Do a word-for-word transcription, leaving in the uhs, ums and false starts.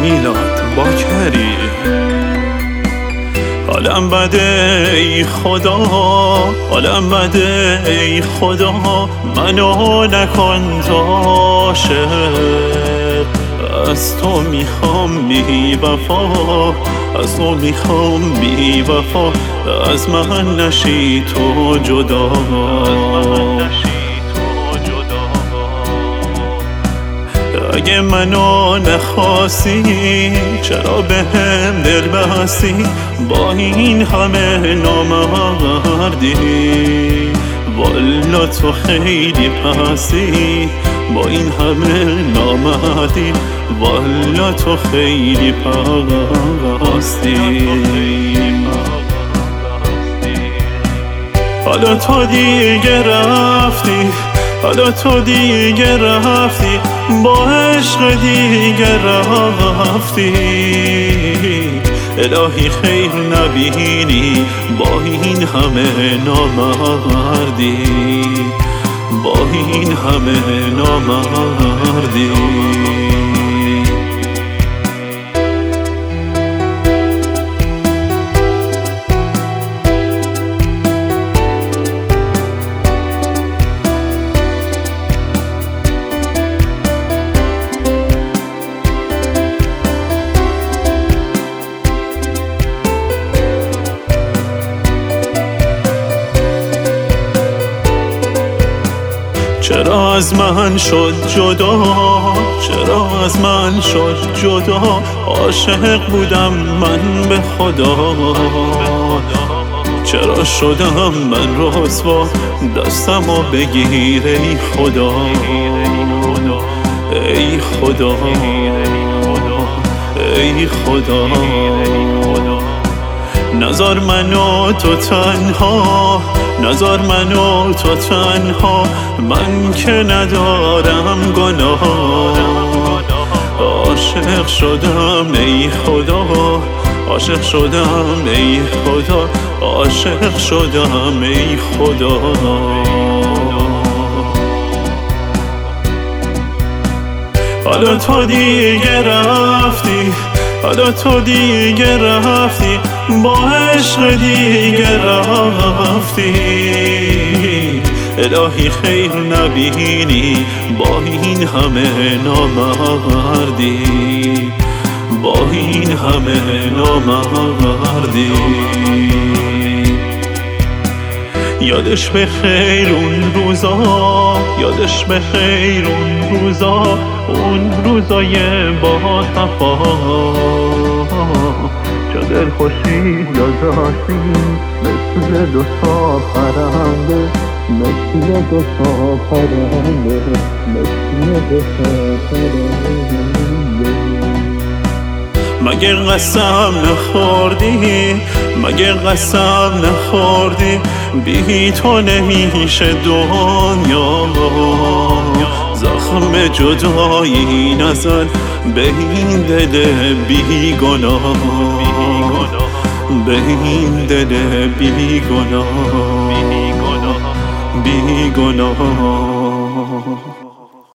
میلاد باکری. حالم بده ای خدا، حالم بده ای خدا، منو نکن تا عاشق. از تو میخوام بی وفا، از تو میخوام بی وفا، از من نشی تو جدا. اگه منو نخواستی چرا به هم دل بستی؟ با این همه نامردی والا تو خیلی پستی. با این همه نامردی والا تو خیلی پستی. حالا تو دیگه رفتی، حالا تو دیگه رفتی، با عشق دیگه رفتی. الهی خیر نبینی با این همه نامردی، با این همه نامردی. چرا از من شد جدا، چرا از من شد جدا؟ عاشق بودم من به خدا. چرا شدم من رسوا، دستمو بگیر ای خدا، ای خدا، ای خدا. نذار منو تو تنها، نذار منو تو تنها، من که ندارم گناه. عاشق شدم ای خدا، عاشق شدم ای خدا، عاشق شدم ای خدا. حالا تو دیگه رفتی، حالا تو دیگه رفتی، با عشق دیگه رفتی. الهی خیر نبینی با این همه نامردی، با این همه نامردی. یادش به خیر اون روزا، یادش به خیر اون روزا، اون روزای با صفا. چه دل خوشی یاداشتی مثل دو تا پرنده، مثل دو تا پرنده، مثل دو تا پرنده. مگه قسم نخوردی، مگه قسم نخوردی، بی تو نمیشه دنیا. زخم جدایی نزن به این دل بی گناه، به این دل بی گناه، بی گناه.